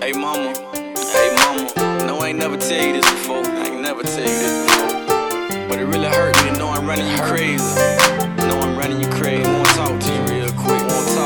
Hey mama, no, I ain't never tell you this before. But it really hurt me to know I'm running you crazy. Wanna talk to you real quick.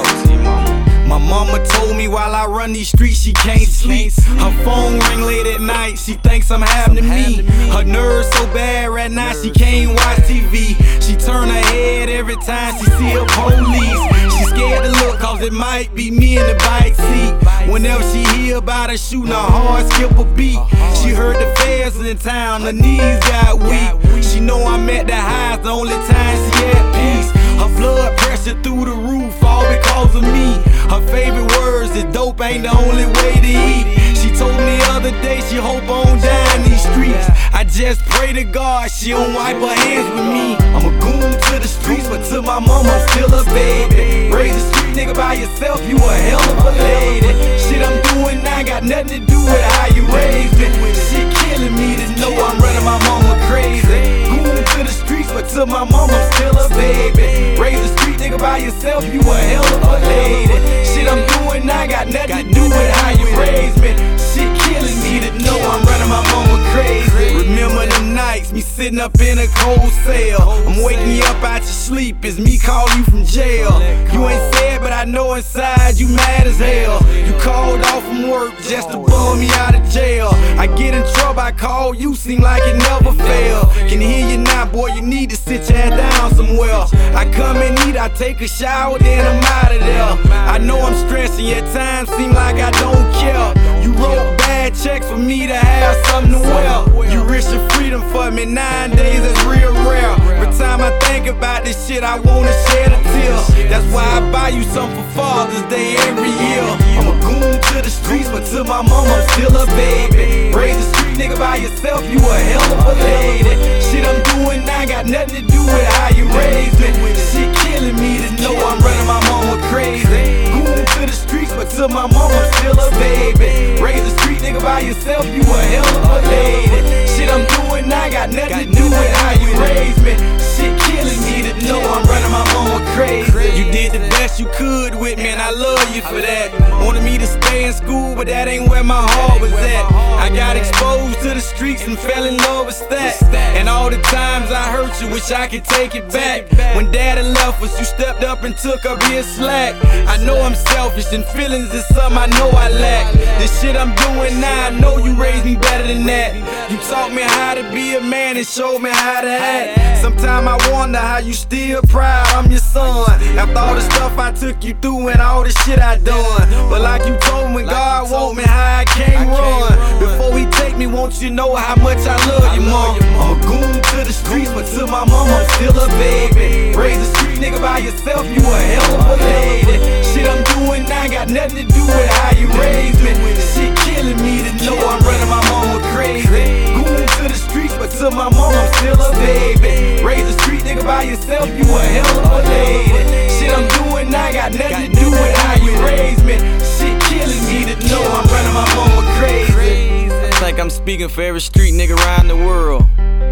My mama told me while I run these streets she can't sleep. Her phone ring late at night, she thinks I'm having to me. Her nerves so bad right now she can't watch TV. She turn her head every time she see a police. She scared to look cause it might be me in the bike seat. Whenever she hear about her shooting, her heart skip a beat. She heard the feds in town, her knees got weak. She know I'm at the highs, the only time she at peace. Her blood pressure through the roof, all because of me. Her favorite words is dope ain't the only way to eat. She told me the other day she hope I don't die in these streets. I just pray to God she don't wipe her hands with me. I'm a goon to the streets, but to my mama I'm still a baby. Raise a street nigga by yourself, you a hell of a lady. Shit I'm doing now got nothing to do with how you raised me. Shit killing me to know I'm running my mama crazy. Goon to the streets, but to my mama I'm still a baby. Raise a street nigga by yourself, you a hell of a lady. Shit I'm doing now got nothing to do with how you raised me. Shit killing me to know I'm running my mama crazy. Remember them nights, me sitting up in a cold cell. I'm waking you up out your sleep, it's me calling you from jail. You ain't sad, but I know inside you mad as hell. You called off from work just to bum me out of jail. I get in trouble, I call you, seem like it never fail. Can hear you now, boy, you need to sit your head down somewhere. I come and eat, I take a shower, then I'm out of there. I know I'm stressing, your time seem like I don't care. You wrote bad checks for me to have something to wear. You risk your freedom for me, 9 days is real rare. Every time I think about this shit, I wanna shed a tear. That's why I buy you something for Father's Day every year. I'm a goon to the streets, but to my mama I'm still a baby. Raise a street nigga by yourself, you a hell of a lady. Shit I'm doing now got nothing to do with how you raised me. Shit killing me to know I'm running my mama crazy. Goon to the streets, but to my mama I'm still a baby. Raise a street nigga by yourself, you a hell of a lady. Shit I'm doing now got nothing to do with how you raised me. Shit killing me to know I'm running my mama crazy. You did the best you could with me and I love you for that. Wanted me to stay in school, but that ain't where my heart was at. I got exposed to the streets and fell in love with that. And all the times I hurt you, wish I could take it back. When daddy left us, you stepped up and took up his slack. I know I'm selfish and feelings is something I know I lack. This shit I'm doing now, I know you raised me better than that. You taught me how to be a man and showed me how to act. Sometimes I wonder how you still proud I'm your son. After all the stuff I took you through and all the shit I done. But like you told me, when God want me, how I can't run. Before he take me, won't you know how much I love you, mom? I'm a goon to the streets, but to my mama I'm still a baby. Raise a street nigga by yourself, you a hell of a lady. Shit I'm doing now got nothing to do with how you raised me. Shit killing me to know I'm running my mama crazy. Goon to the streets, but to my mama I'm still a baby. Raise a street nigga by yourself, you a hell of a lady. Shit I'm doing now got nothing to do with how you raised me. Shit killing me to know I'm running my mama crazy. I think I'm speaking for every street nigga around the world.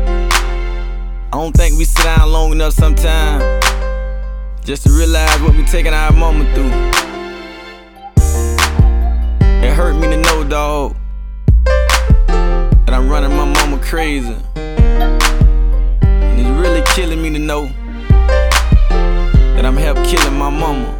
I don't think we sit down long enough sometimes just to realize what we taking our mama through. It hurt me to know, dawg, that I'm running my mama crazy. And it's really killing me to know that I'm help killing my mama.